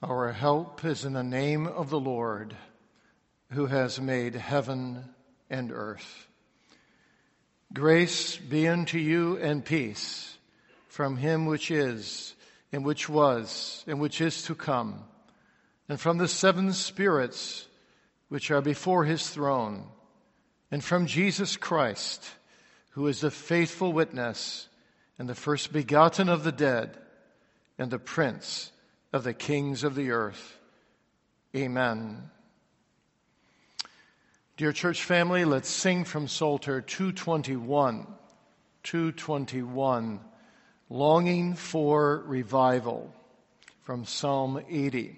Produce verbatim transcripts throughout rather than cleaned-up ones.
Our help is in the name of the Lord, who has made heaven and earth. Grace be unto you and peace from him which is, and which was, and which is to come, and from the seven spirits which are before his throne, and from Jesus Christ, who is the faithful witness, and the first begotten of the dead, and the Prince of the kings of the earth. Amen. Dear church family, let's sing from Psalter two twenty-one. two twenty-one, Longing for Revival, from Psalm eighty.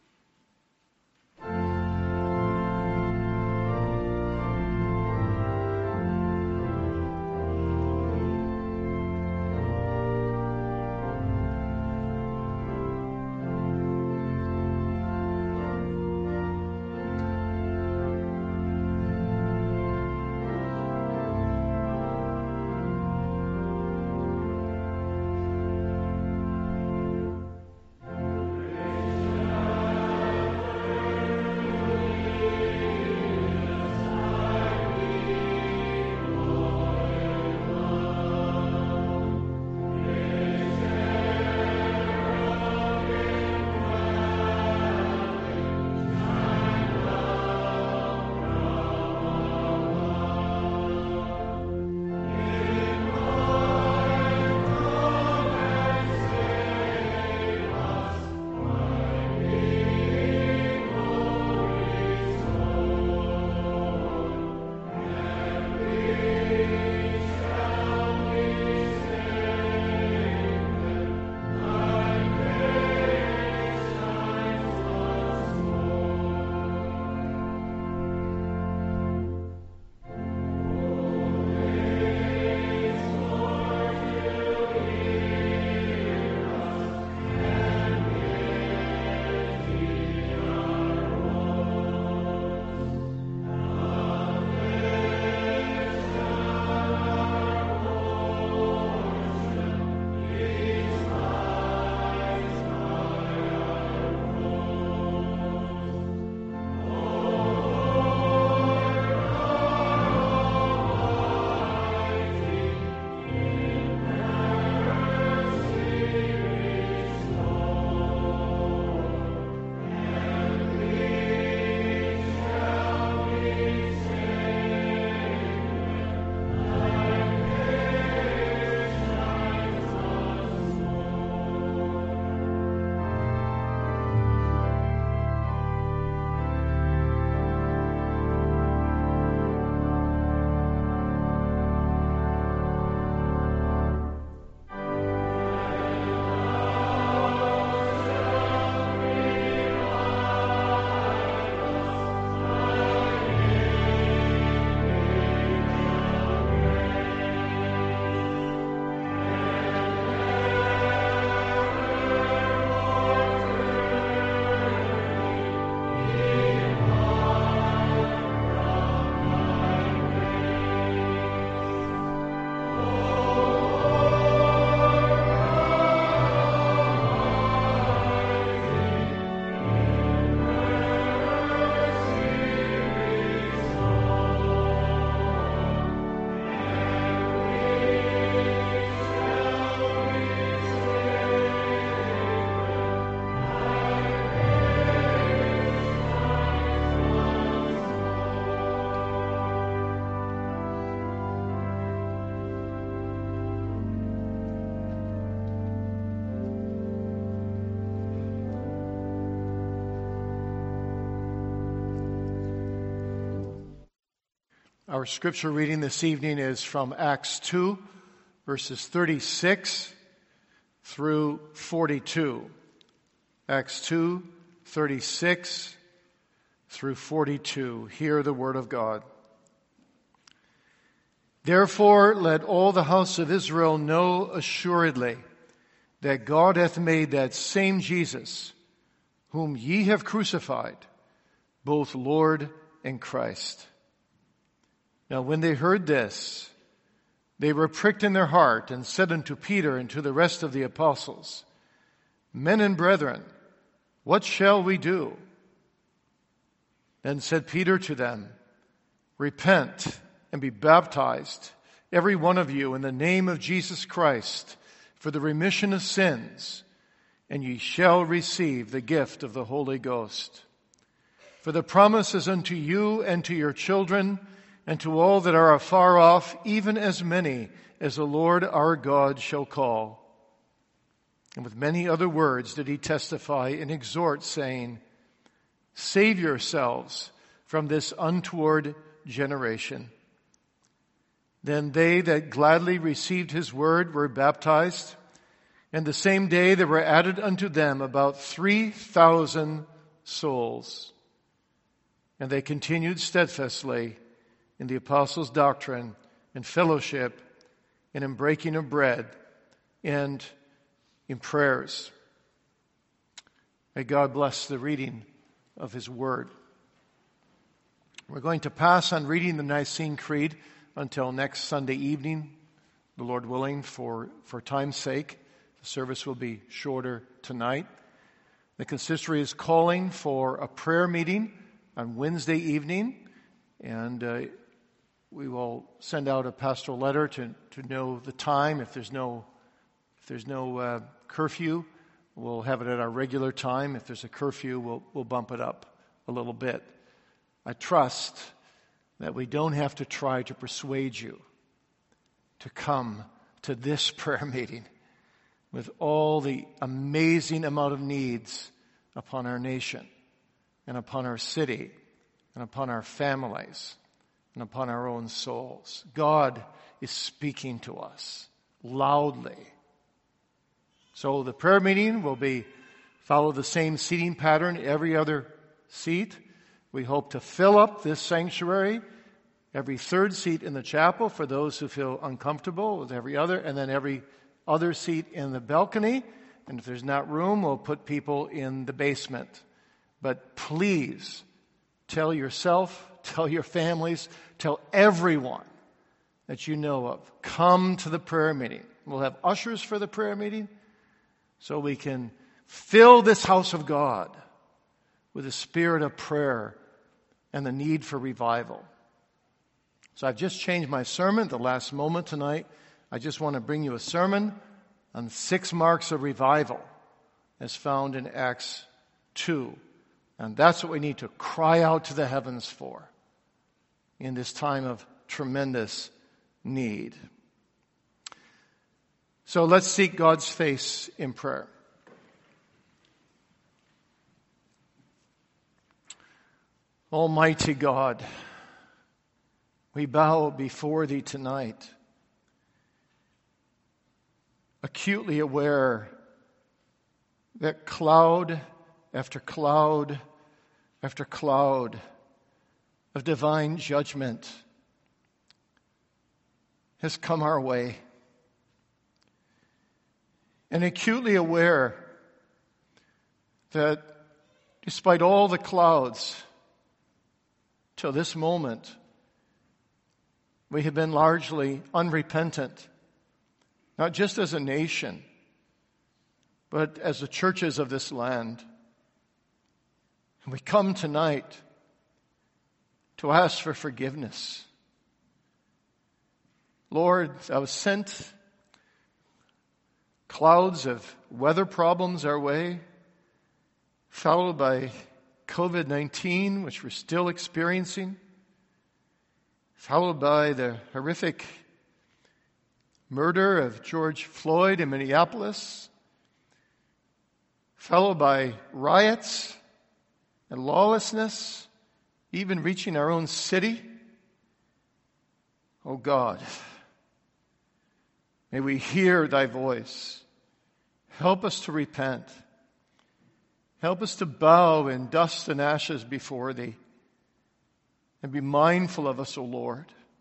Our scripture reading this evening is from Acts two, verses thirty-six through forty-two. Acts two, thirty-six through forty-two. Hear the word of God. Therefore, let all the house of Israel know assuredly that God hath made that same Jesus, whom ye have crucified, both Lord and Christ. Now when they heard this, they were pricked in their heart and said unto Peter and to the rest of the apostles, Men and brethren, what shall we do? Then said Peter to them, repent and be baptized, every one of you, in the name of Jesus Christ, for the remission of sins, and ye shall receive the gift of the Holy Ghost. For the promise is unto you and to your children, and to all that are afar off, even as many as the Lord our God shall call. And with many other words did he testify and exhort, saying, save yourselves from this untoward generation. Then they that gladly received his word were baptized, and the same day there were added unto them about three thousand souls. And they continued steadfastly in the apostles' doctrine and fellowship and in breaking of bread and in prayers. May God bless the reading of his word. We're going to pass on reading the Nicene Creed until next Sunday evening, the Lord willing, for, for time's sake. The service will be shorter tonight. The consistory is calling for a prayer meeting on Wednesday evening, and uh, we will send out a pastoral letter to, to know the time. If there's no, if there's no uh, curfew, we'll have it at our regular time. If there's a curfew, we'll, we'll bump it up a little bit. I trust that we don't have to try to persuade you to come to this prayer meeting with all the amazing amount of needs upon our nation and upon our city and upon our families and upon our own souls. God is speaking to us loudly. So the prayer meeting will be follow the same seating pattern every other seat. We hope to fill up this sanctuary, every third seat in the chapel for those who feel uncomfortable with every other, and then every other seat in the balcony. And if there's not room, we'll put people in the basement. But please tell yourself, tell your families, tell everyone that you know of, come to the prayer meeting. We'll have ushers for the prayer meeting so we can fill this house of God with the spirit of prayer and the need for revival. So I've just changed my sermon at the last moment tonight. I just want to bring you a sermon on six marks of revival as found in Acts two. And that's what we need to cry out to the heavens for in this time of tremendous need. So let's seek God's face in prayer. Almighty God, we bow before Thee tonight, acutely aware that cloud after cloud after cloud of divine judgment has come our way. And acutely aware that despite all the clouds, till this moment, we have been largely unrepentant, not just as a nation, but as the churches of this land. And we come tonight to ask for forgiveness. Lord, Thou sent clouds of weather problems our way, followed by covid nineteen, which we're still experiencing, followed by the horrific murder of George Floyd in Minneapolis, followed by riots and lawlessness, even reaching our own city. Oh God, may we hear Thy voice. Help us to repent. Help us to bow in dust and ashes before Thee and be mindful of us, O Lord.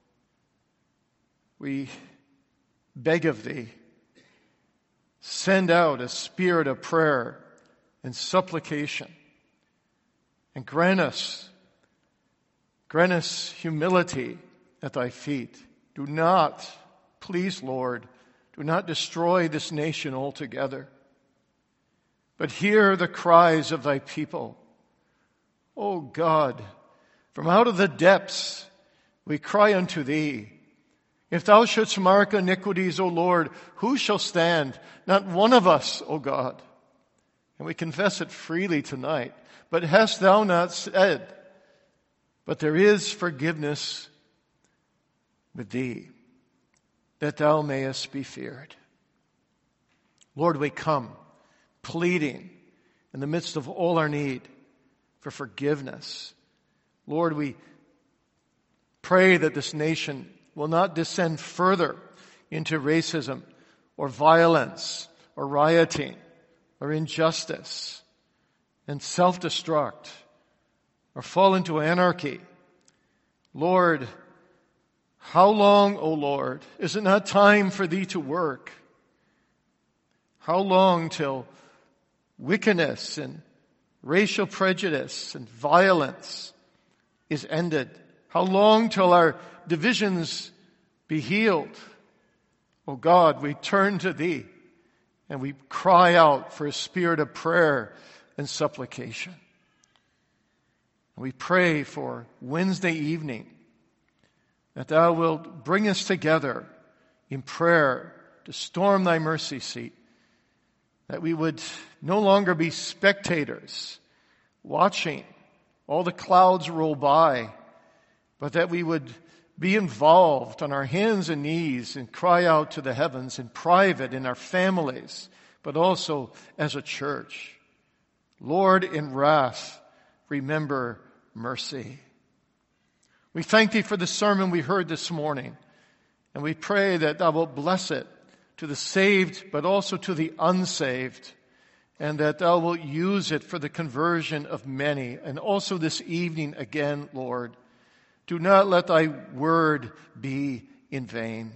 We beg of Thee, send out a spirit of prayer and supplication and grant us, grant us humility at Thy feet. Do not, please, Lord, do not destroy this nation altogether. but hear the cries of thy people. O God, from out of the depths we cry unto thee. If thou shouldst mark iniquities, O Lord, who shall stand? Not one of us, O God. And we confess it freely tonight. But hast thou not said, but there is forgiveness with thee, that thou mayest be feared. Lord, we come pleading in the midst of all our need for forgiveness. Lord, we pray that this nation will not descend further into racism or violence or rioting or injustice and self-destruct or fall into anarchy. Lord, how long, O Lord, is it not time for thee to work? How long till wickedness and racial prejudice and violence is ended? How long till our divisions be healed? O God, we turn to thee and we cry out for a spirit of prayer and supplication. We pray for Wednesday evening that thou wilt bring us together in prayer to storm thy mercy seat, that we would no longer be spectators watching all the clouds roll by, but that we would be involved on our hands and knees and cry out to the heavens in private, in our families, but also as a church. Lord, in wrath, remember mercy. We thank thee for the sermon we heard this morning, and we pray that thou wilt bless it to the saved, but also to the unsaved, and that thou wilt use it for the conversion of many. And also this evening again, Lord, do not let thy word be in vain.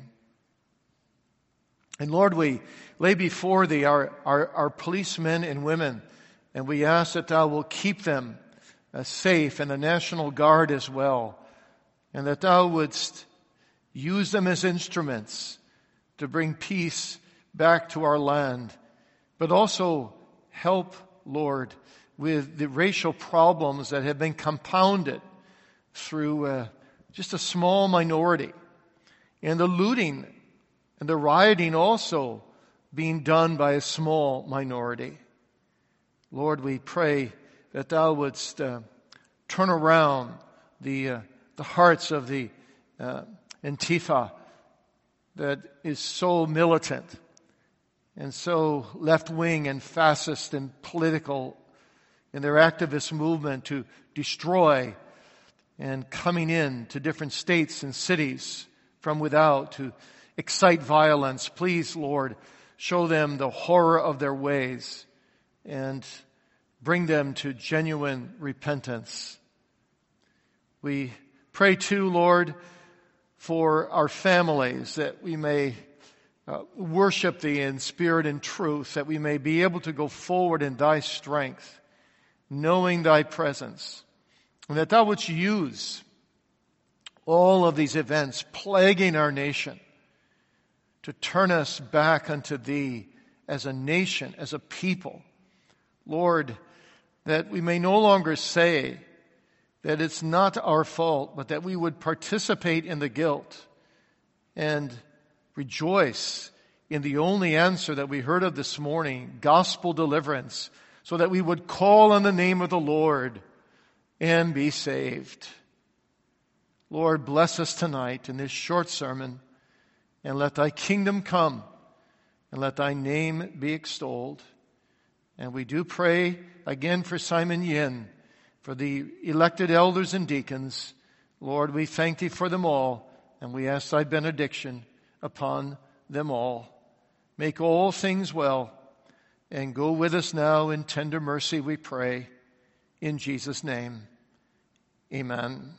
And Lord, we lay before thee our, our, our policemen and women, and we ask that thou will keep them uh, safe, and the National Guard as well, and that thou wouldst use them as instruments to bring peace back to our land, but also help, Lord, with the racial problems that have been compounded through uh, just a small minority, and the looting and the rioting also being done by a small minority. Lord, we pray that thou wouldst uh, turn around the uh, the hearts of the uh, Antifa that is so militant and so left-wing and fascist and political in their activist movement to destroy and coming in to different states and cities from without to excite violence. Please, Lord, show them the horror of their ways and bring them to genuine repentance. We pray too, Lord, for our families, that we may uh, worship thee in spirit and truth, that we may be able to go forward in thy strength, knowing thy presence, and that thou wouldst use all of these events plaguing our nation to turn us back unto thee as a nation, as a people. Lord, that we may no longer say that it's not our fault, but that we would participate in the guilt and rejoice in the only answer that we heard of this morning, gospel deliverance, so that we would call on the name of the Lord and be saved. Lord, bless us tonight in this short sermon, and let thy kingdom come, and let thy name be extolled. And we do pray again for Simon Yin, for the elected elders and deacons. Lord, we thank thee for them all, and we ask thy benediction upon them all. Make all things well, and go with us now in tender mercy, we pray. In Jesus' name, amen.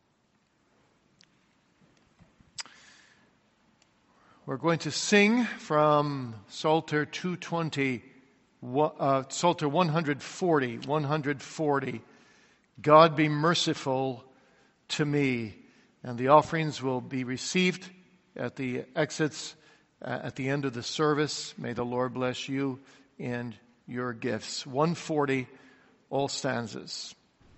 We're going to sing from Psalter two twenty, uh, Psalter one forty, one forty. God be merciful to me. And the offerings will be received at the exits uh, at the end of the service. May the Lord bless you and your gifts. one forty, all stanzas.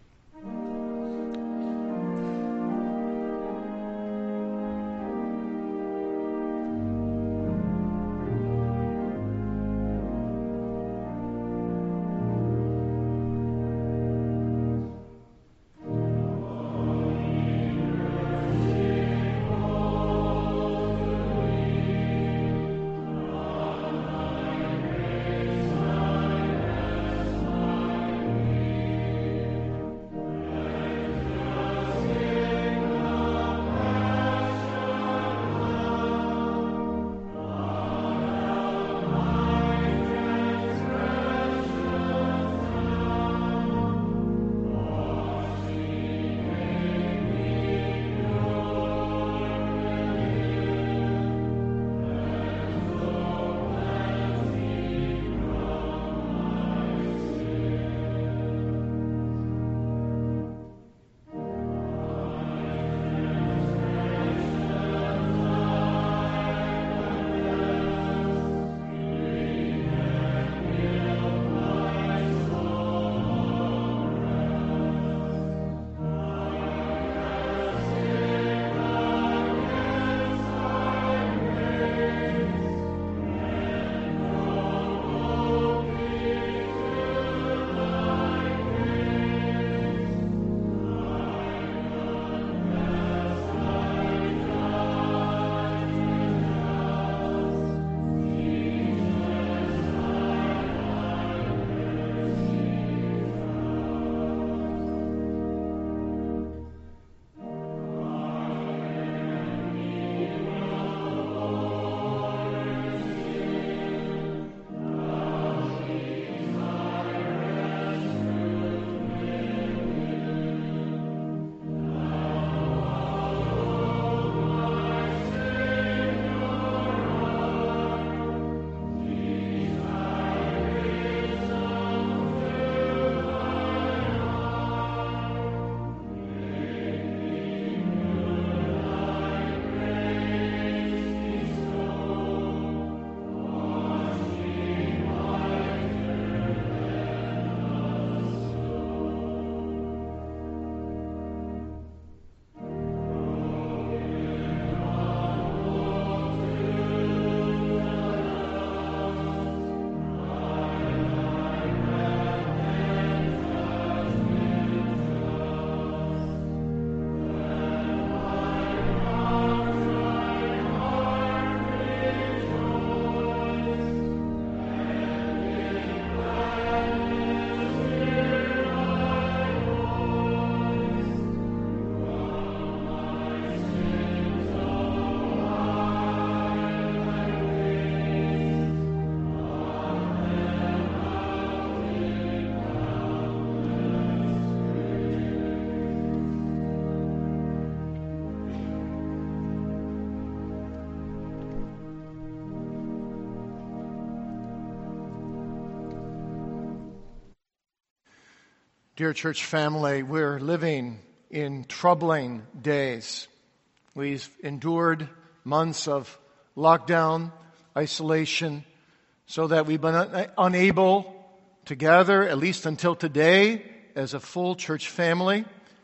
Dear church family, we're living in troubling days. We've endured months of lockdown, isolation, so that we've been un- unable to gather, at least until today, as a full church family,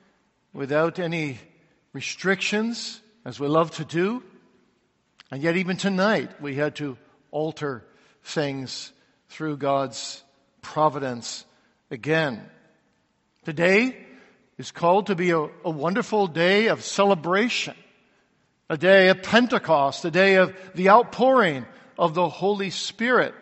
without any restrictions, as we love to do. And yet even tonight, we had to alter things through God's providence again. Today is called to be a, a wonderful day of celebration, a day of Pentecost, a day of the outpouring of the Holy Spirit.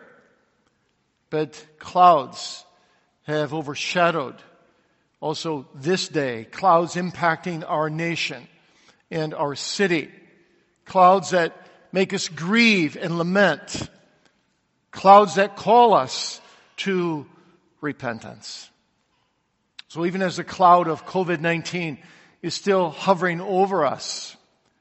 But clouds have overshadowed also this day, clouds impacting our nation and our city, clouds that make us grieve and lament, clouds that call us to repentance. So even as the cloud of covid nineteen is still hovering over us,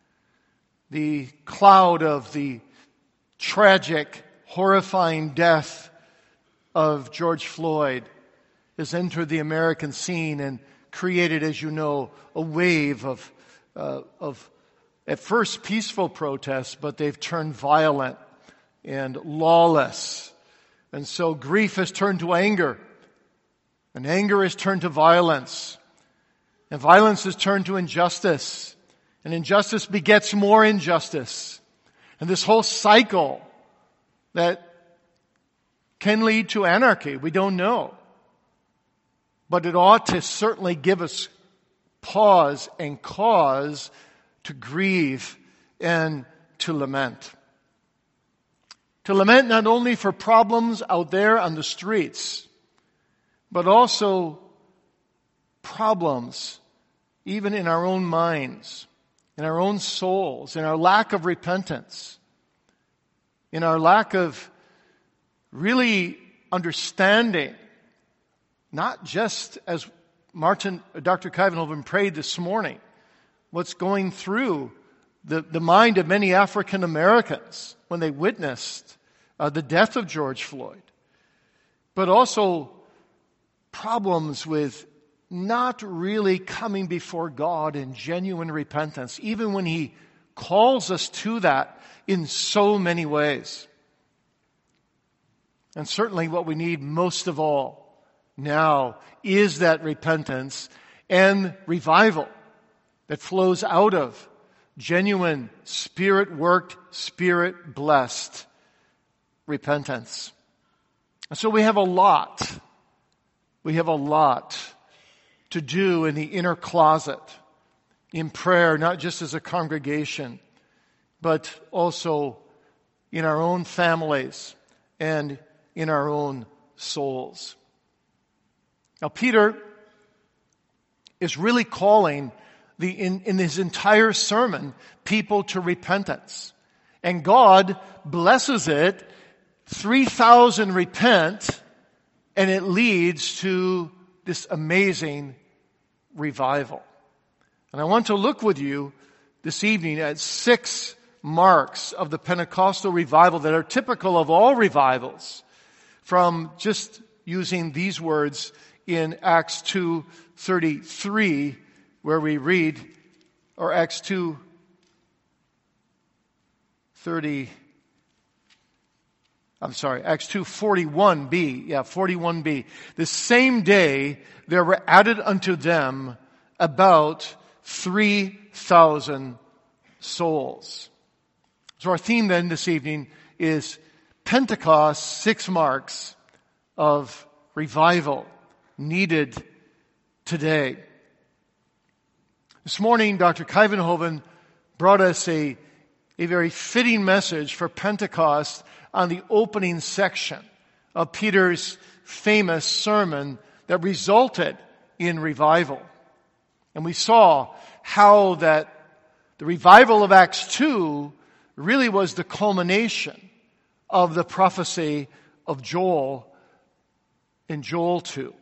the cloud of the tragic, horrifying death of George Floyd has entered the American scene and created, as you know, a wave of, uh, of at first peaceful protests, but they've turned violent and lawless. And so grief has turned to anger. And anger has turned to violence. And violence has turned to injustice. And injustice begets more injustice. And this whole cycle that can lead to anarchy, we don't know. But it ought to certainly give us pause and cause to grieve and to lament. To lament not only for problems out there on the streets, but also problems even in our own minds, in our own souls, in our lack of repentance, in our lack of really understanding, not just as Martin, Doctor Kuyvenhoven prayed this morning, what's going through the, the mind of many African Americans when they witnessed uh, the death of George Floyd, but also problems with not really coming before God in genuine repentance, even when He calls us to that in so many ways. And certainly what we need most of all now is that repentance and revival that flows out of genuine, Spirit-worked, Spirit-blessed repentance. And so we have a lot, we have a lot to do in the inner closet, in prayer, not just as a congregation, but also in our own families and in our own souls. Now, Peter is really calling the in, in his entire sermon people to repentance. And God blesses it. three thousand repent, and it leads to this amazing revival. And I want to look with you this evening at six marks of the Pentecostal revival that are typical of all revivals, from just using these words in Acts two thirty-three, where we read, or Acts two thirty, I'm sorry, Acts two forty-one b, yeah, forty-one b. The same day there were added unto them about three thousand souls. So our theme then this evening is Pentecost, six marks of revival needed today. This morning, Doctor Kuyvenhoven brought us a, a very fitting message for Pentecost on the opening section of Peter's famous sermon that resulted in revival. And we saw how that the revival of Acts two really was the culmination of the prophecy of Joel in Joel two.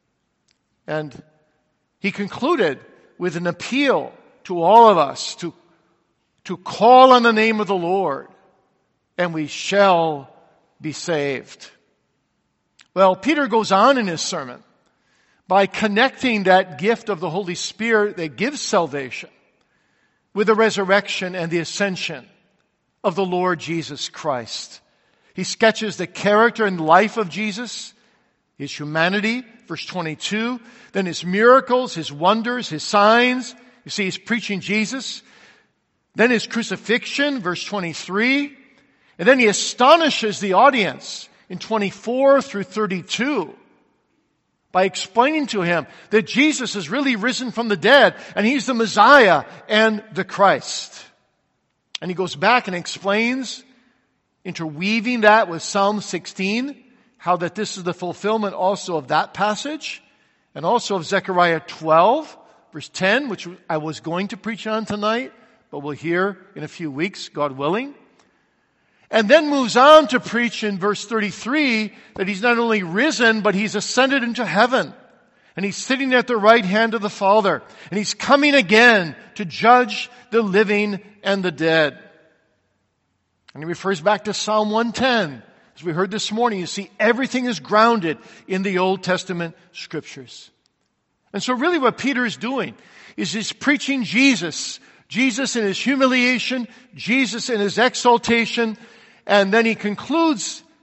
And he concluded with an appeal to all of us to, to call on the name of the Lord, and we shall be saved. Well, Peter goes on in his sermon by connecting that gift of the Holy Spirit that gives salvation with the resurrection and the ascension of the Lord Jesus Christ. He sketches the character and life of Jesus, His humanity, verse twenty-two, then His miracles, His wonders, His signs. You see, He's preaching Jesus. Then His crucifixion, verse twenty-three. And then He astonishes the audience in twenty-four through thirty-two by explaining to him that Jesus is really risen from the dead and He's the Messiah and the Christ. And he goes back and explains, interweaving that with Psalm sixteen, how that this is the fulfillment also of that passage, and also of Zechariah twelve, verse ten, which I was going to preach on tonight, but we'll hear in a few weeks, God willing. And then moves on to preach in verse thirty-three that He's not only risen, but He's ascended into heaven. And He's sitting at the right hand of the Father. And He's coming again to judge the living and the dead. And he refers back to Psalm one ten. As we heard this morning, you see everything is grounded in the Old Testament Scriptures. And so really what Peter is doing is he's preaching Jesus. Jesus in His humiliation, Jesus in His exaltation, and then he concludes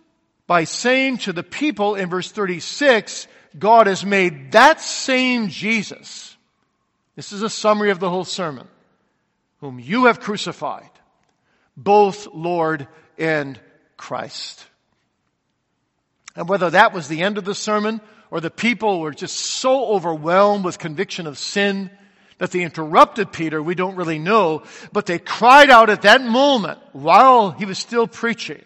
by saying to the people in verse thirty-six, God has made that same Jesus, this is a summary of the whole sermon, whom you have crucified, both Lord and Christ. And whether that was the end of the sermon or the people were just so overwhelmed with conviction of sin that they interrupted Peter, we don't really know. But they cried out at that moment while he was still preaching,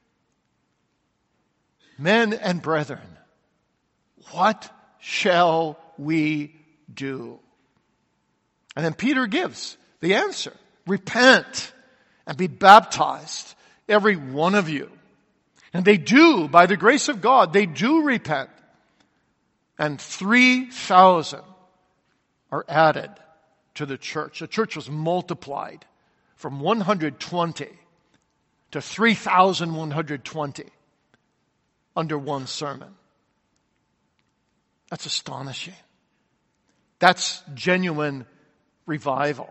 "Men and brethren, what shall we do?" And then Peter gives the answer. Repent and be baptized, every one of you. And they do, by the grace of God, they do repent. And three thousand are added to the church. The church was multiplied from one hundred twenty to three thousand one hundred twenty under one sermon. That's astonishing. That's genuine revival.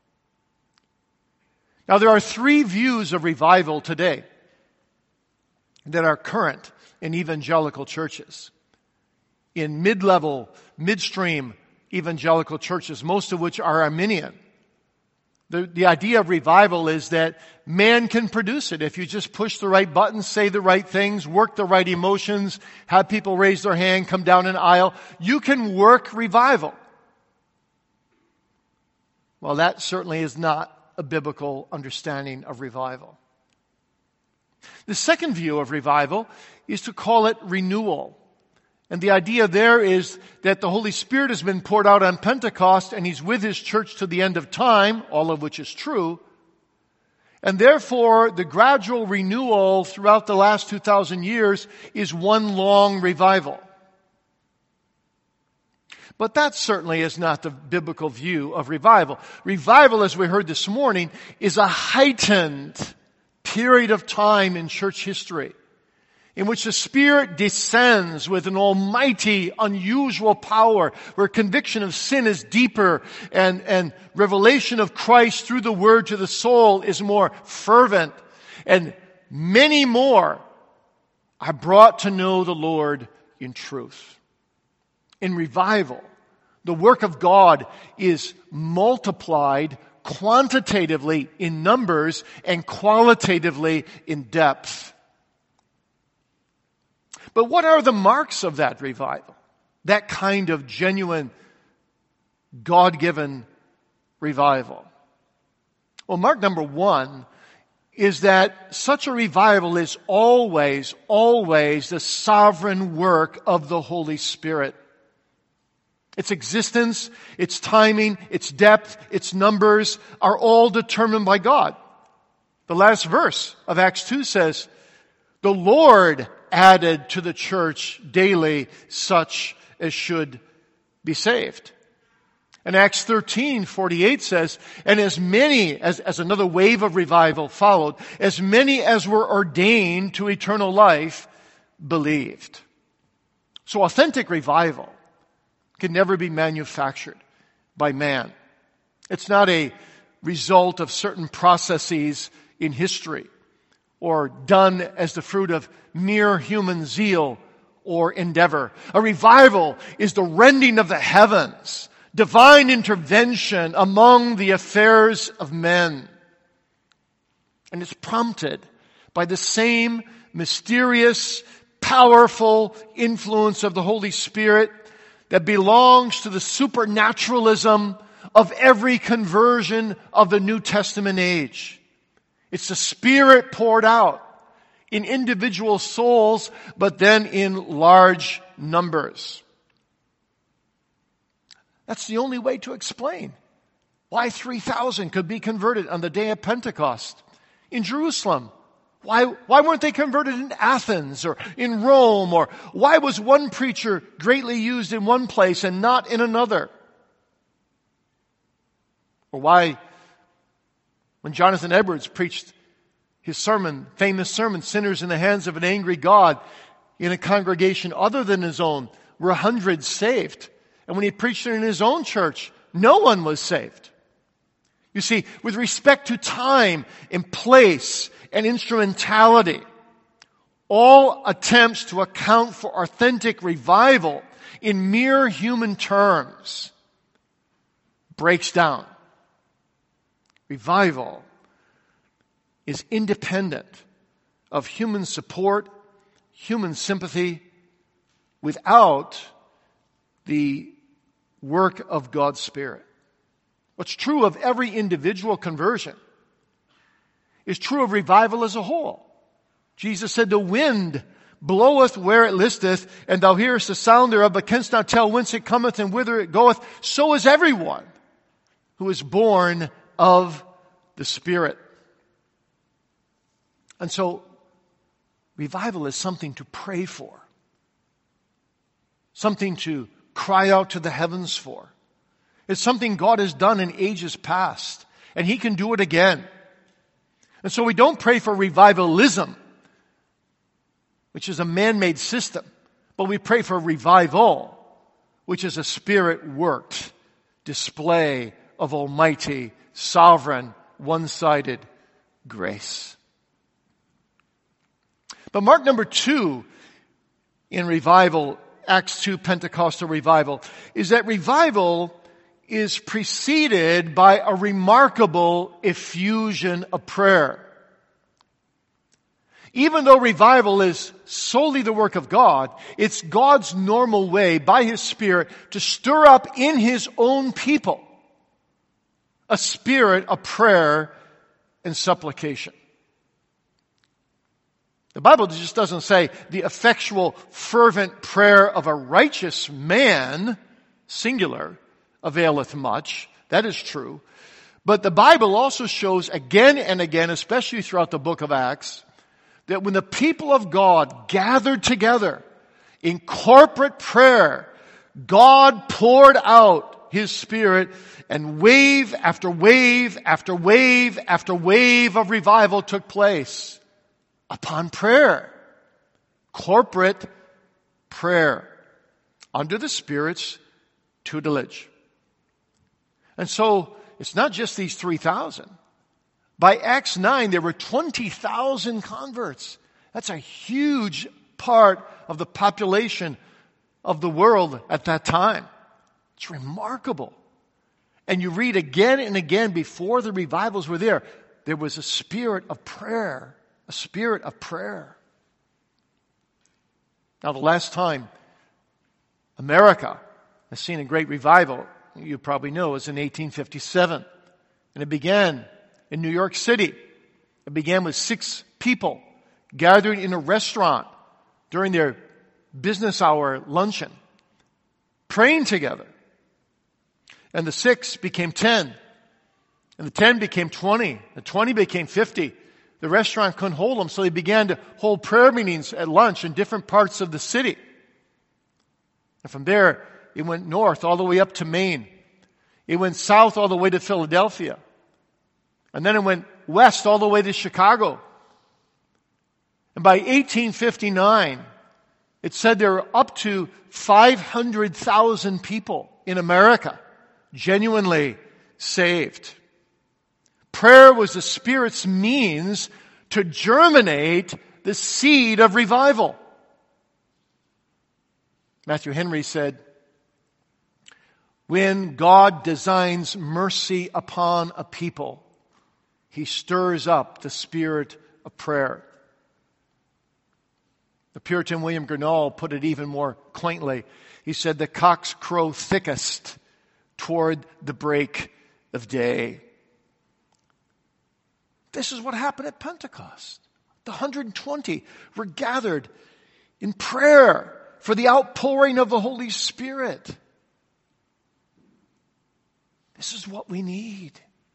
Now, there are three views of revival today that are current in evangelical churches. In mid-level, midstream evangelical churches, most of which are Arminian. The, the idea of revival is that man can produce it. If you just push the right buttons, say the right things, work the right emotions, have people raise their hand, come down an aisle, you can work revival. Well, that certainly is not a biblical understanding of revival. The second view of revival is to call it renewal. And the idea there is that the Holy Spirit has been poured out on Pentecost and He's with His church to the end of time, all of which is true. And therefore, the gradual renewal throughout the last two thousand years is one long revival. But that certainly is not the biblical view of revival. Revival, as we heard this morning, is a heightened period of time in church history in which the Spirit descends with an almighty, unusual power, where conviction of sin is deeper and, and revelation of Christ through the Word to the soul is more fervent. And many more are brought to know the Lord in truth. In revival, the work of God is multiplied quantitatively in numbers and qualitatively in depth. But what are the marks of that revival? That kind of genuine, God-given revival? Well, mark number one is that such a revival is always, always the sovereign work of the Holy Spirit. Its existence, its timing, its depth, its numbers are all determined by God. The last verse of Acts two says, "The Lord added to the church daily such as should be saved." And Acts thirteen forty-eight says, "And as many," as, as another wave of revival followed, "as many as were ordained to eternal life believed." So authentic revival can never be manufactured by man. It's not a result of certain processes in history or done as the fruit of mere human zeal or endeavor. A revival is the rending of the heavens, divine intervention among the affairs of men. And it's prompted by the same mysterious, powerful influence of the Holy Spirit that belongs to the supernaturalism of every conversion of the New Testament age. It's the Spirit poured out in individual souls, but then in large numbers. That's the only way to explain why three thousand could be converted on the day of Pentecost in Jerusalem. Why, why weren't they converted in Athens or in Rome? Or why was one preacher greatly used in one place and not in another? Or why, when Jonathan Edwards preached his sermon, famous sermon, "Sinners in the Hands of an Angry God," in a congregation other than his own, were hundreds saved. And when he preached it in his own church, no one was saved. You see, with respect to time and place and instrumentality, all attempts to account for authentic revival in mere human terms breaks down. Revival is independent of human support, human sympathy, without the work of God's Spirit. What's true of every individual conversion is true of revival as a whole. Jesus said, the wind bloweth where it listeth, and thou hearest the sound thereof, but canst not tell whence it cometh and whither it goeth. So is everyone who is born of the Spirit. And so, revival is something to pray for. Something to cry out to the heavens for. It's something God has done in ages past, and He can do it again. And so we don't pray for revivalism, which is a man-made system, but we pray for revival, which is a Spirit-worked display of almighty, sovereign, one-sided grace. But mark number two in revival, Acts two Pentecostal revival, is that revival is preceded by a remarkable effusion of prayer. Even though revival is solely the work of God, it's God's normal way, by His Spirit, to stir up in His own people a spirit of prayer and supplication. The Bible just doesn't say the effectual, fervent prayer of a righteous man, singular, availeth much. That is true. But the Bible also shows again and again, especially throughout the book of Acts, that when the people of God gathered together in corporate prayer, God poured out His Spirit, and wave after wave after wave after wave of revival took place upon prayer. Corporate prayer under the Spirit's tutelage. And so it's not just these three thousand. By Acts nine, there were twenty thousand converts. That's a huge part of the population of the world at that time. It's remarkable. And you read again and again, before the revivals were there, there was a spirit of prayer. A spirit of prayer. Now, the last time America has seen a great revival, you probably know, was in eighteen fifty-seven. And it began in New York City. It began with six people gathering in a restaurant during their business hour luncheon, praying together. And the six became ten. And the ten became twenty. The twenty became fifty. The restaurant couldn't hold them, so they began to hold prayer meetings at lunch in different parts of the city. And from there, it went north all the way up to Maine. It went south all the way to Philadelphia. And then it went west all the way to Chicago. And by eighteen fifty-nine, it said there were up to five hundred thousand people in America genuinely saved. Prayer was the Spirit's means to germinate the seed of revival. Matthew Henry said, when God designs mercy upon a people, He stirs up the spirit of prayer. The Puritan William Gurnall put it even more quaintly. He said, the cocks crow thickest toward the break of day. This is what happened at Pentecost. The one hundred twenty were gathered in prayer for the outpouring of the Holy Spirit. This is what we need.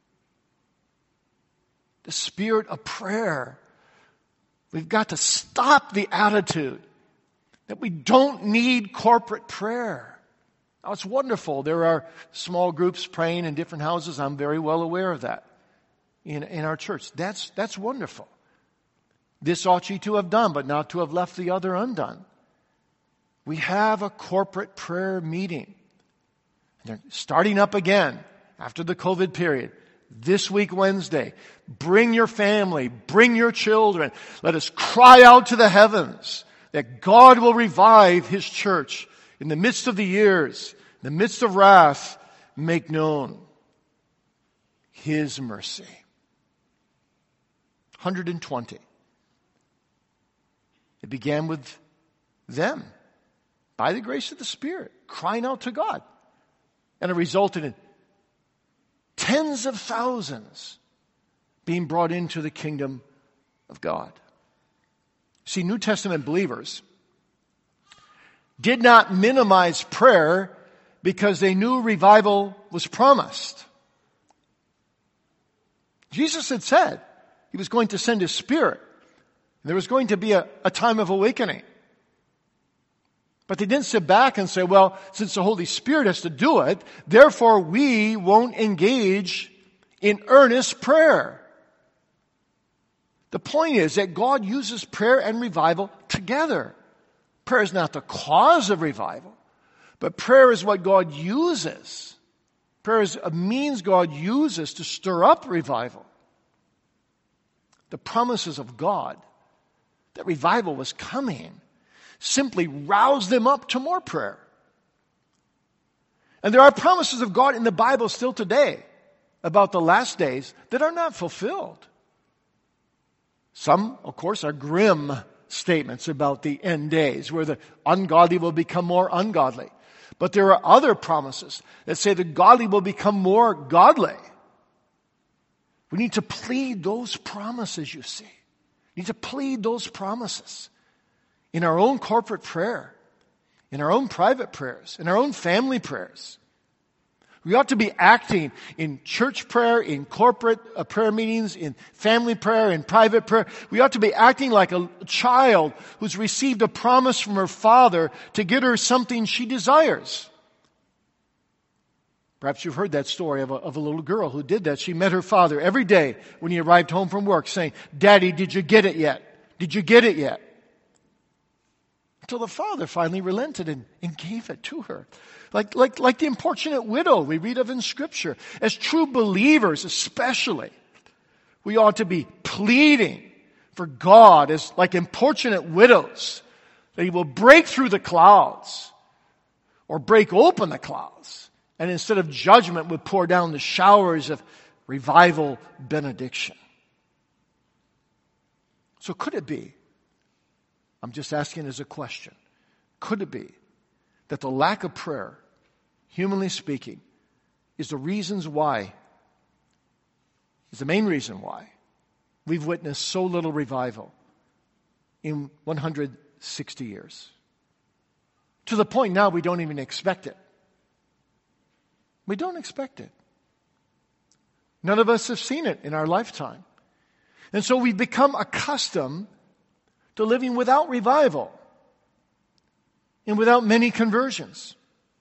The spirit of prayer. We've got to stop the attitude that we don't need corporate prayer. Now, it's wonderful. There are small groups praying in different houses. I'm very well aware of that in, in our church. That's, that's wonderful. This ought ye to have done, but not to have left the other undone. We have a corporate prayer meeting. And they're starting up again after the COVID period. this week Wednesday. Bring your family, bring your children. Let us cry out to the heavens that God will revive His church in the midst of the years, in the midst of wrath, make known His mercy. one hundred twenty. It began with them, by the grace of the Spirit, crying out to God. And it resulted in tens of thousands being brought into the kingdom of God. See, New Testament believers did not minimize prayer because they knew revival was promised. Jesus had said He was going to send His Spirit. There was going to be a, a time of awakening. But they didn't sit back and say, well, since the Holy Spirit has to do it, therefore we won't engage in earnest prayer. The point is that God uses prayer and revival together. Prayer is not the cause of revival, but prayer is what God uses. Prayer is a means God uses to stir up revival. The promises of God that revival was coming simply roused them up to more prayer. And there are promises of God in the Bible still today about the last days that are not fulfilled. Some, of course, are grim statements about the end days where the ungodly will become more ungodly. But there are other promises that say the godly will become more godly. We need to plead those promises, you see. We need to plead those promises in our own corporate prayer, in our own private prayers, in our own family prayers. We ought to be acting in church prayer, in corporate uh, prayer meetings, in family prayer, in private prayer. We ought to be acting like a child who's received a promise from her father to get her something she desires. Perhaps you've heard that story of a, of a little girl who did that. She met her father every day when he arrived home from work saying, "Daddy, did you get it yet? Did you get it yet?" Until the father finally relented and, and gave it to her. Like, like, like the importunate widow we read of in Scripture. As true believers especially, we ought to be pleading for God as like importunate widows, that He will break through the clouds or break open the clouds, and instead of judgment would pour down the showers of revival benediction. So could it be, I'm just asking as a question, could it be that the lack of prayer, humanly speaking, is the reasons why, is the main reason why we've witnessed so little revival in one hundred sixty years? To the point now we don't even expect it. We don't expect it. None of us have seen it in our lifetime. And so we've become accustomed to living without revival and without many conversions.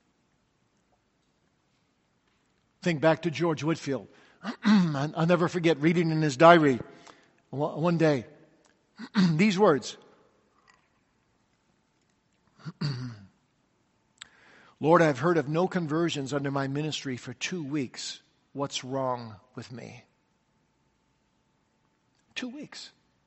Think back to George Whitefield. I'll never forget reading in his diary one day these words. "Lord, I've heard of no conversions under my ministry for two weeks. What's wrong with me?" Two weeks.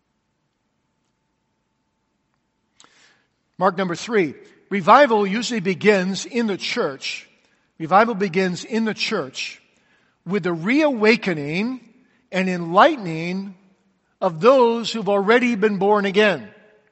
Mark number three. Revival usually begins in the church. Revival begins in the church with the reawakening and enlightening of those who've already been born again.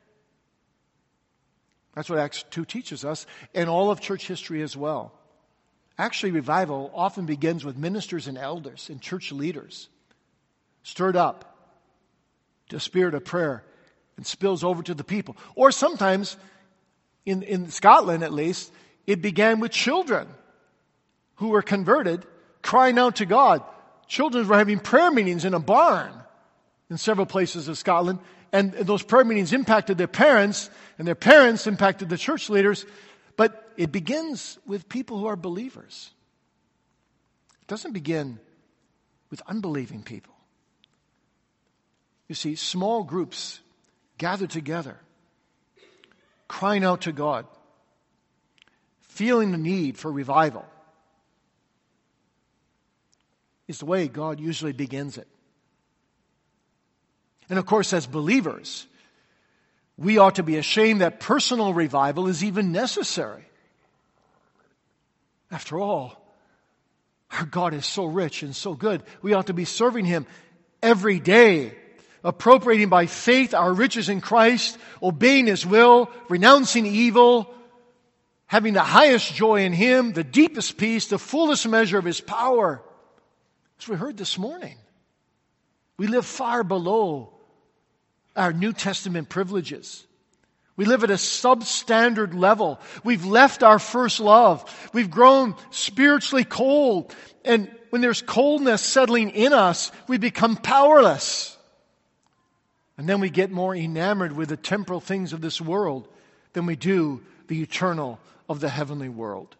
That's what Acts two teaches us, and all of church history as well. Actually, revival often begins with ministers and elders and church leaders, stirred up to a spirit of prayer, and spills over to the people. Or sometimes, in, in Scotland at least, it began with children who were converted, crying out to God. Children were having prayer meetings in a barn in several places of Scotland, and those prayer meetings impacted their parents, and their parents impacted the church leaders. But it begins with people who are believers. It doesn't begin with unbelieving people. You see, small groups gather together, crying out to God, feeling the need for revival. is the way God usually begins it. And of course, as believers, we ought to be ashamed that personal revival is even necessary. After all, our God is so rich and so good. We ought to be serving Him every day, appropriating by faith our riches in Christ, obeying His will, renouncing evil, having the highest joy in Him, the deepest peace, the fullest measure of His power. As we heard this morning, we live far below our New Testament privileges. We live at a substandard level. We've left our first love. We've grown spiritually cold. And when there's coldness settling in us, we become powerless. And then we get more enamored with the temporal things of this world than we do the eternal of the heavenly world.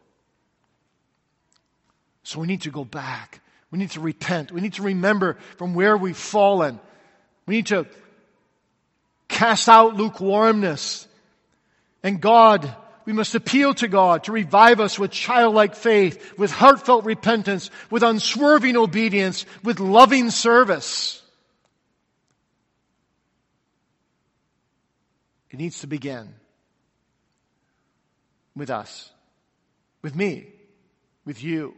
So we need to go back. We need to repent. We need to remember from where we've fallen. We need to cast out lukewarmness. And God, we must appeal to God to revive us with childlike faith, with heartfelt repentance, with unswerving obedience, with loving service. It needs to begin with us, with me, with you.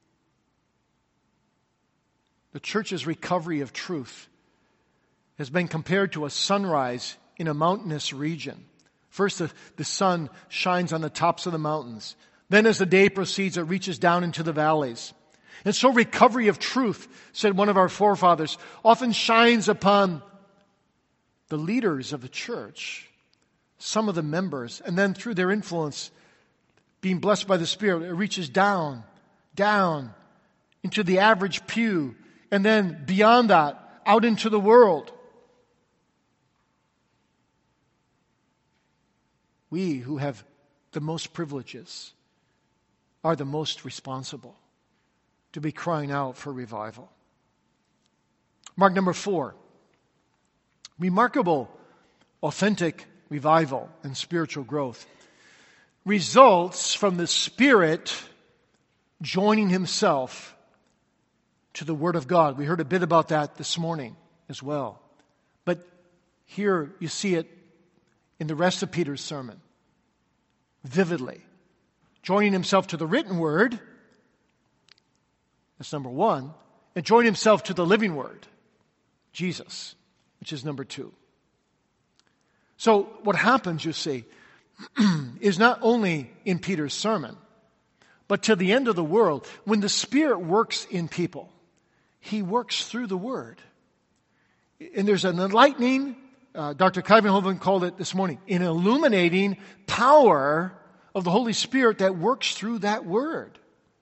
The church's recovery of truth has been compared to a sunrise in a mountainous region. First, the, the sun shines on the tops of the mountains. Then as the day proceeds, it reaches down into the valleys. And so recovery of truth, said one of our forefathers, often shines upon the leaders of the church, some of the members, and then through their influence, being blessed by the Spirit, it reaches down, down into the average pew, and then beyond that, out into the world. We who have the most privileges are the most responsible to be crying out for revival. Mark number four. Remarkable, authentic revival and spiritual growth results from the Spirit joining Himself to the Word of God. We heard a bit about that this morning as well. But here you see it in the rest of Peter's sermon, vividly. Joining himself to the written Word, that's number one, and joining himself to the living Word, Jesus, which is number two. So what happens, you see, is not only in Peter's sermon, but to the end of the world, when the Spirit works in people, He works through the Word. And there's an enlightening, uh, Doctor Kuyvenhoven called it this morning, an illuminating power of the Holy Spirit that works through that Word.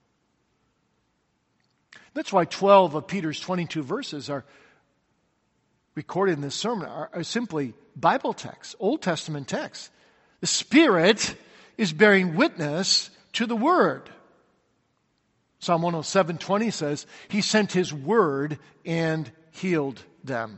That's why twelve of Peter's twenty-two verses are recorded in this sermon, are, are simply Bible texts, Old Testament texts. The Spirit is bearing witness to the Word. Psalm one oh seven twenty says, He sent His Word and healed them.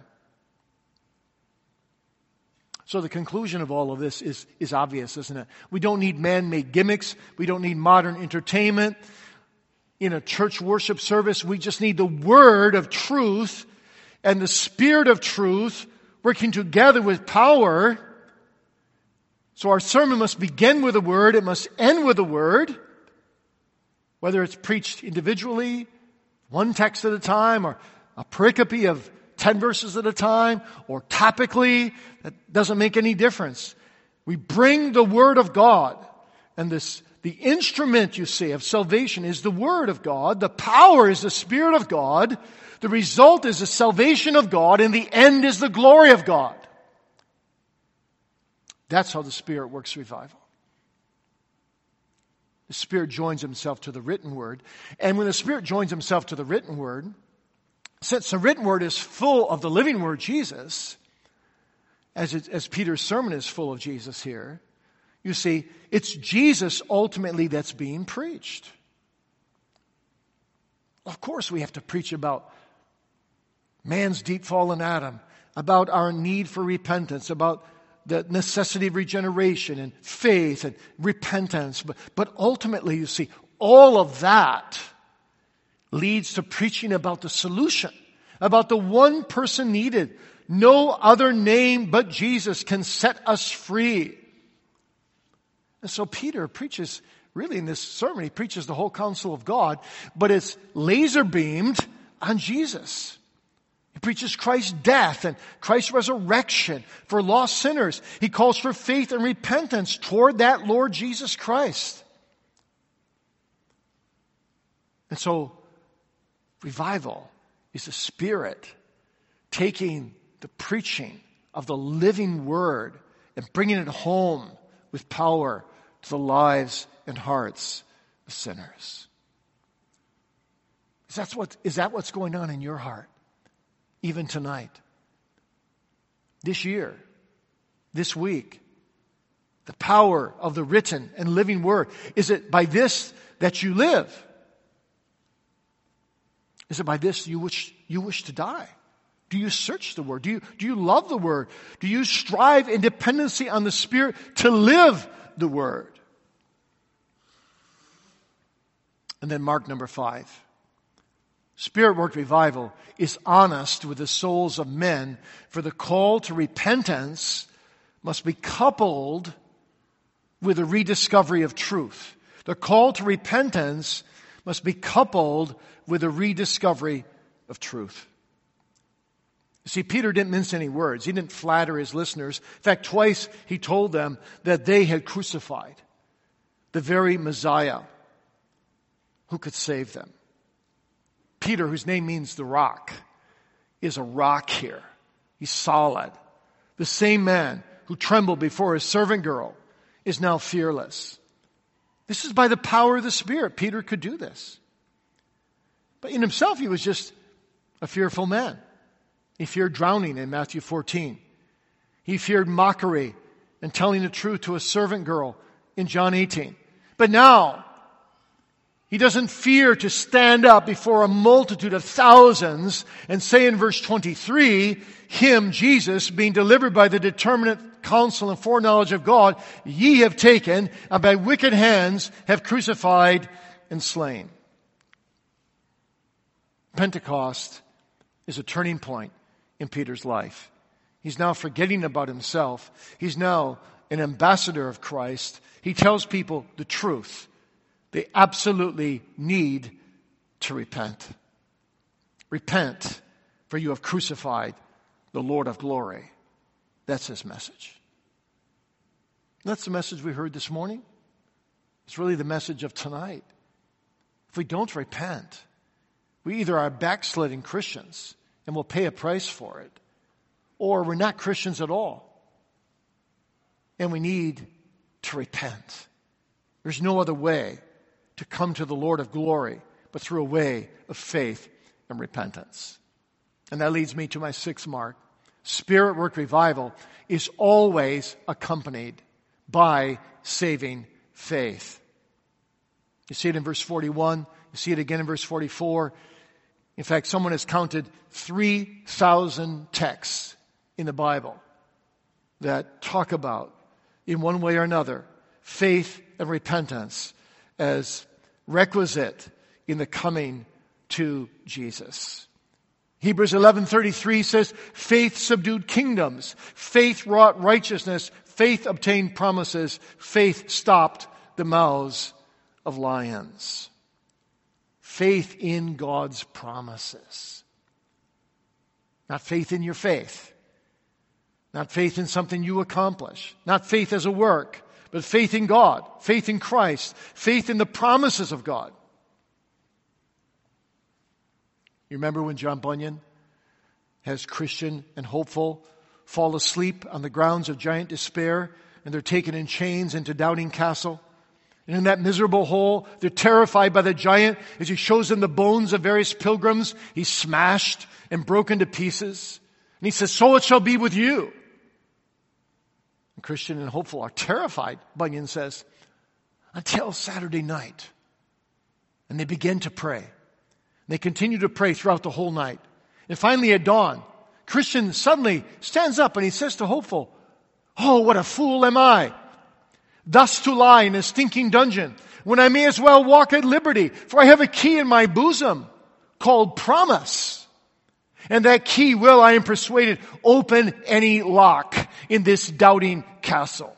So the conclusion of all of this is, is obvious, isn't it? We don't need man-made gimmicks. We don't need modern entertainment. In a church worship service, we just need the Word of truth and the Spirit of truth working together with power. So our sermon must begin with the Word. It must end with the Word. Whether it's preached individually, one text at a time, or a pericope of ten verses at a time, or topically, that doesn't make any difference. We bring the Word of God. And this, the instrument, you see, of salvation is the Word of God. The power is the Spirit of God. The result is the salvation of God, and the end is the glory of God. That's how the Spirit works revival. The Spirit joins Himself to the written Word. And when the Spirit joins Himself to the written Word, since the written Word is full of the living Word, Jesus, as, it, as Peter's sermon is full of Jesus here, you see, it's Jesus ultimately that's being preached. Of course we have to preach about man's deep fall in Adam, about our need for repentance, about the necessity of regeneration and faith and repentance. But, but ultimately, you see, all of that leads to preaching about the solution, about the one person needed. No other name but Jesus can set us free. And so Peter preaches, really in this sermon, he preaches the whole counsel of God, but it's laser beamed on Jesus. He preaches Christ's death and Christ's resurrection for lost sinners. He calls for faith and repentance toward that Lord Jesus Christ. And so, revival is the Spirit taking the preaching of the living Word and bringing it home with power to the lives and hearts of sinners. Is that, what, is that what's going on in your heart, even tonight? This year, this week, the power of the written and living Word. Is it by this that you live? Is it by this you wish, you wish to die? Do you search the Word? Do you, do you love the Word? Do you strive in dependency on the Spirit to live the Word? And then mark number five. Spirit-worked revival is honest with the souls of men, for the call to repentance must be coupled with a rediscovery of truth. The call to repentance must be coupled with a rediscovery of truth. You see, Peter didn't mince any words. He didn't flatter his listeners. In fact, twice he told them that they had crucified the very Messiah who could save them. Peter, whose name means the rock, is a rock here. He's solid. The same man who trembled before his servant girl is now fearless. This is by the power of the Spirit. Peter could do this. But in himself, he was just a fearful man. He feared drowning in Matthew fourteen. He feared mockery and telling the truth to a servant girl in John eighteen. But now, he doesn't fear to stand up before a multitude of thousands and say in verse twenty-three, him, Jesus, being delivered by the determinate counsel and foreknowledge of God, ye have taken, and by wicked hands have crucified and slain. Pentecost is a turning point in Peter's life. He's now forgetting about himself. He's now an ambassador of Christ. He tells people the truth. They absolutely need to repent. Repent, for you have crucified the Lord of glory. That's his message. That's the message we heard this morning. It's really the message of tonight. If we don't repent, we either are backsliding Christians and will pay a price for it, or we're not Christians at all. And we need to repent. There's no other way to come to the Lord of glory but through a way of faith and repentance. And that leads me to my sixth mark. Spirit-worked revival is always accompanied by saving faith. You see it in verse forty-one. You see it again in verse forty-four. In fact, someone has counted three thousand texts in the Bible that talk about, in one way or another, faith and repentance as requisite in the coming to Jesus. Hebrews eleven thirty-three says, faith subdued kingdoms, faith wrought righteousness, faith obtained promises, faith stopped the mouths of lions. Faith in God's promises. Not faith in your faith. Not faith in something you accomplish. Not faith as a work, but faith in God, faith in Christ, faith in the promises of God. You remember when John Bunyan, as Christian and hopeful, fall asleep on the grounds of giant despair, and they're taken in chains into Doubting Castle? And in that miserable hole, they're terrified by the giant as he shows them the bones of various pilgrims. He's smashed and broken to pieces. And he says, so it shall be with you. And Christian and hopeful are terrified, Bunyan says, until Saturday night. And they begin to pray. And they continue to pray throughout the whole night. And finally at dawn, Christian suddenly stands up and he says to hopeful, oh, what a fool am I, thus to lie in a stinking dungeon, when I may as well walk at liberty, for I have a key in my bosom, called promise. And that key will, I am persuaded, open any lock in this doubting castle.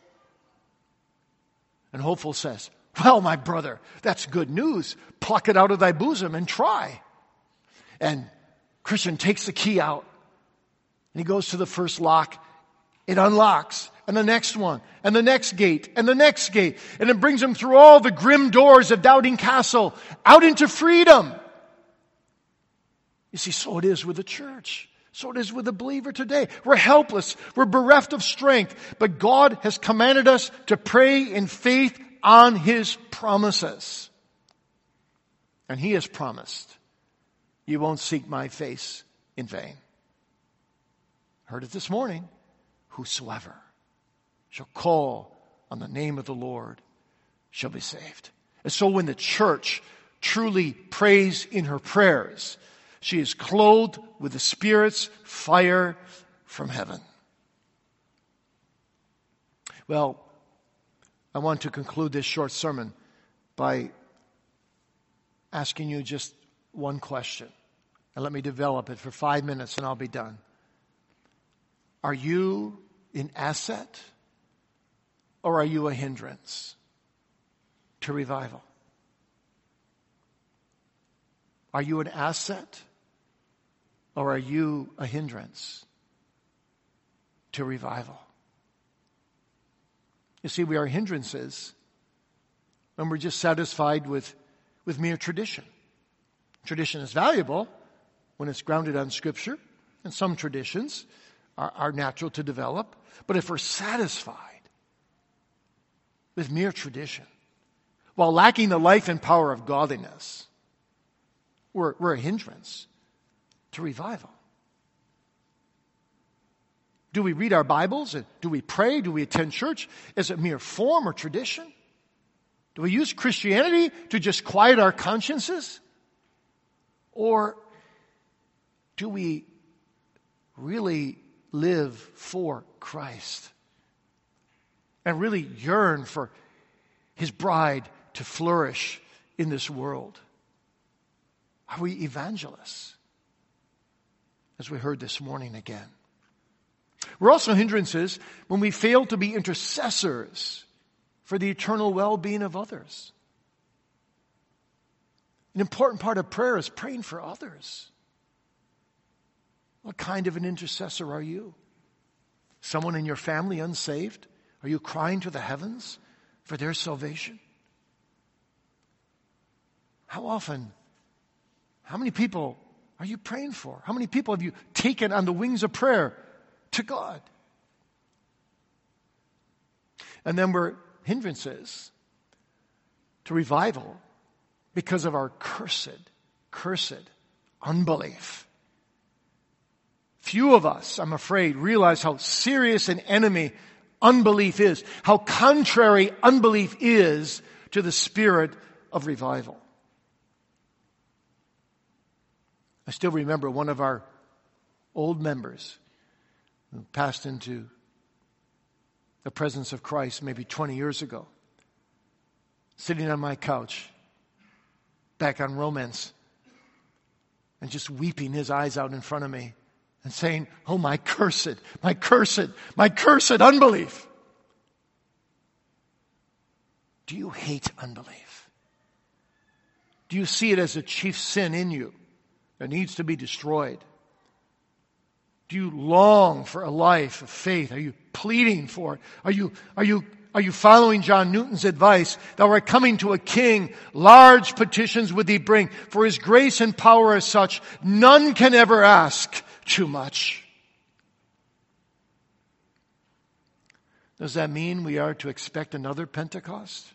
And Hopeful says, well, my brother, that's good news. Pluck it out of thy bosom and try. And Christian takes the key out. And he goes to the first lock. It unlocks. And the next one. And the next gate. And the next gate. And it brings him through all the grim doors of Doubting Castle. Out into freedom. You see, so it is with the church. So it is with the believer today. We're helpless. We're bereft of strength. But God has commanded us to pray in faith on His promises. And He has promised, you won't seek my face in vain. Heard it this morning. Whosoever shall call on the name of the Lord shall be saved. And so when the church truly prays in her prayers, she is clothed with the Spirit's fire from heaven. Well, I want to conclude this short sermon by asking you just one question. And let me develop it for five minutes and I'll be done. Are you an asset or are you a hindrance to revival? Are you an asset or are you a hindrance to revival? You see, we are hindrances when we're just satisfied with, with mere tradition. Tradition is valuable when it's grounded on Scripture, and some traditions are, are natural to develop. But if we're satisfied with mere tradition, while lacking the life and power of godliness, we're, we're a hindrance to revival. Do we read our Bibles? Do we pray? Do we attend church? Is it mere form or tradition? Do we use Christianity to just quiet our consciences? Or do we really live for Christ and really yearn for His bride to flourish in this world? Are we evangelists? As we heard this morning again. We're also hindrances when we fail to be intercessors for the eternal well-being of others. An important part of prayer is praying for others. What kind of an intercessor are you? Someone in your family unsaved? Are you crying to the heavens for their salvation? How often, how many people are you praying for? How many people have you taken on the wings of prayer to God? And then we're hindrances to revival because of our cursed, cursed unbelief. Few of us, I'm afraid, realize how serious an enemy unbelief is, how contrary unbelief is to the spirit of revival. I still remember one of our old members who passed into the presence of Christ maybe twenty years ago, sitting on my couch, back on Romance, and just weeping his eyes out in front of me and saying, oh, my cursed, my cursed, my cursed unbelief. Do you hate unbelief? Do you see it as a chief sin in you that needs to be destroyed? Do you long for a life of faith? Are you pleading for it? Are you, are you, are you following John Newton's advice that we're coming to a king? Large petitions would he bring, for his grace and power is such, none can ever ask too much. Does that mean we are to expect another Pentecost?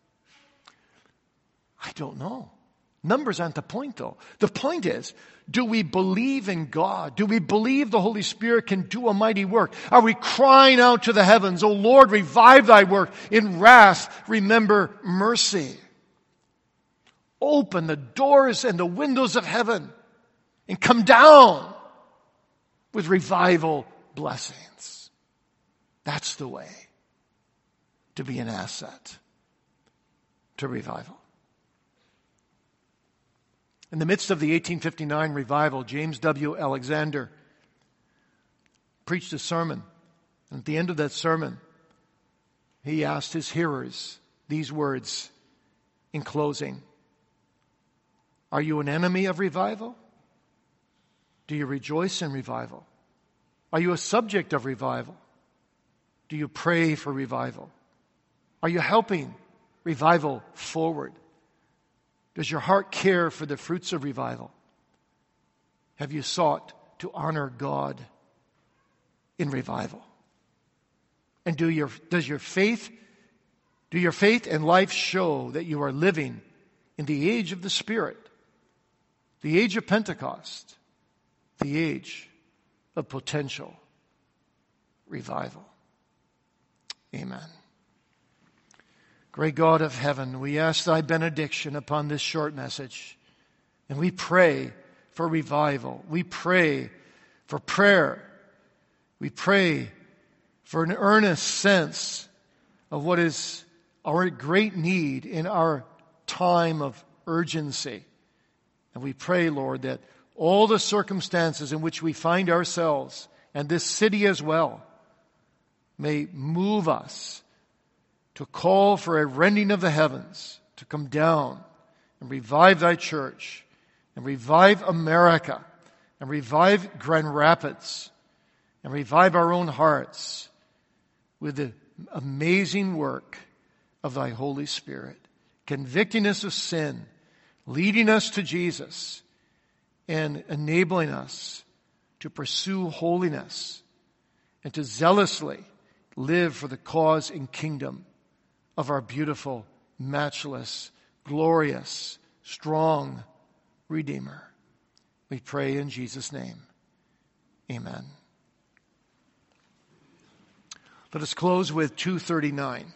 I don't know. Numbers aren't the point, though. The point is, do we believe in God? Do we believe the Holy Spirit can do a mighty work? Are we crying out to the heavens, O Lord, revive thy work. In wrath, remember mercy. Open the doors and the windows of heaven and come down with revival blessings. That's the way to be an asset to revival. In the midst of the eighteen fifty-nine revival, James W. Alexander preached a sermon. And at the end of that sermon, he asked his hearers these words in closing. Are you an enemy of revival? Do you rejoice in revival? Are you a subject of revival? Do you pray for revival? Are you helping revival forward? Does your heart care for the fruits of revival? Have you sought to honor God in revival? And do your, does your faith, do your faith and life show that you are living in the age of the Spirit, the age of Pentecost, the age of potential revival? Amen. Great God of heaven, we ask thy benediction upon this short message. And we pray for revival. We pray for prayer. We pray for an earnest sense of what is our great need in our time of urgency. And we pray, Lord, that all the circumstances in which we find ourselves, and this city as well, may move us to call for a rending of the heavens to come down and revive thy church and revive America and revive Grand Rapids and revive our own hearts with the amazing work of thy Holy Spirit, convicting us of sin, leading us to Jesus, and enabling us to pursue holiness and to zealously live for the cause and kingdom of our beautiful, matchless, glorious, strong Redeemer. We pray in Jesus' name. Amen. Let us close with two thirty-nine.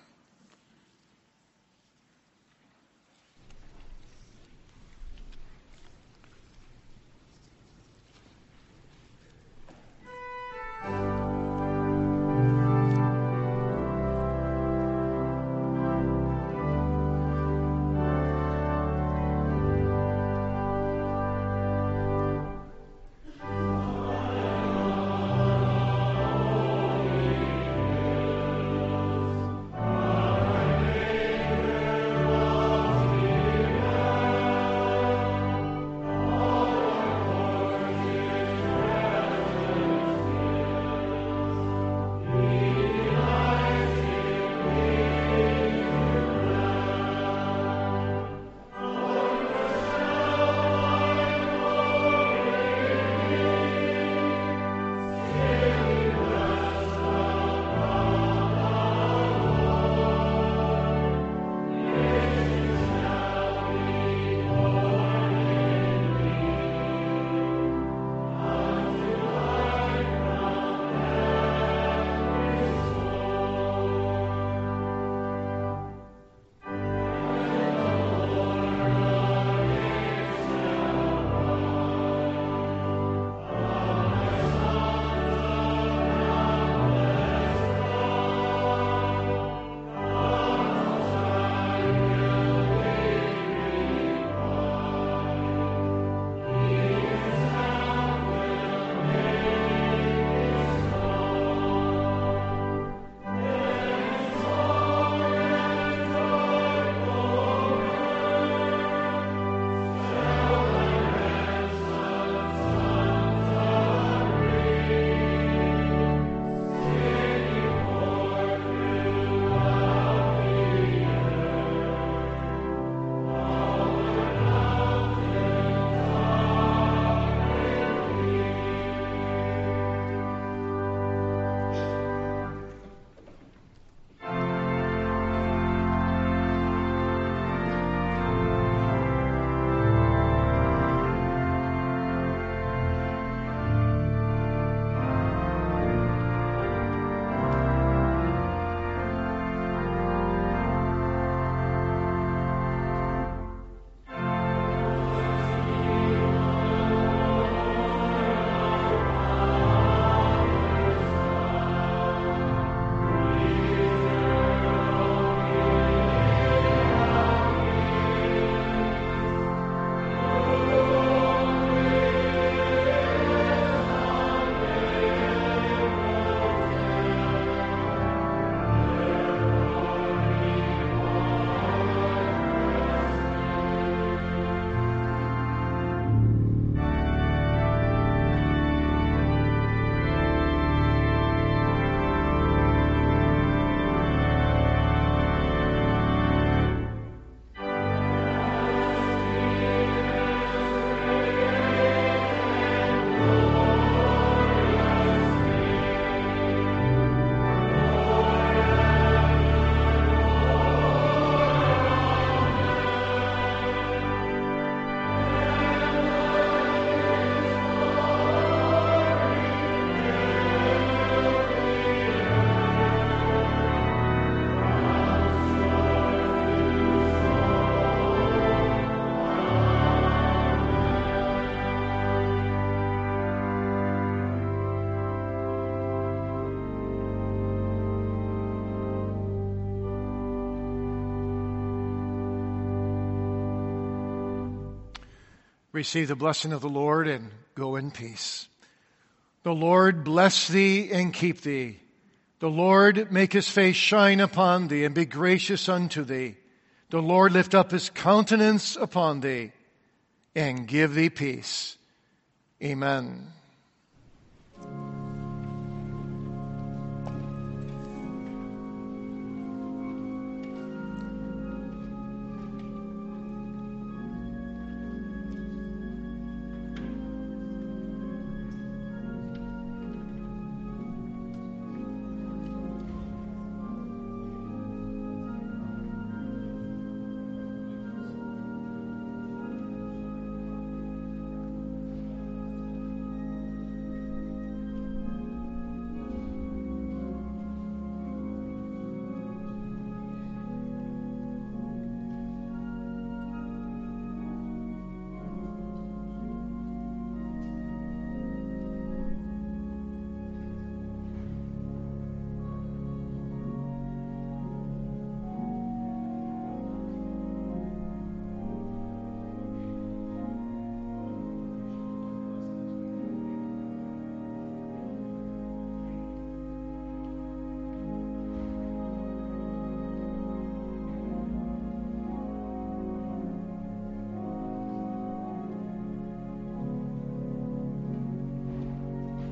Receive the blessing of the Lord and go in peace. The Lord bless thee and keep thee. The Lord make his face shine upon thee and be gracious unto thee. The Lord lift up his countenance upon thee and give thee peace. Amen.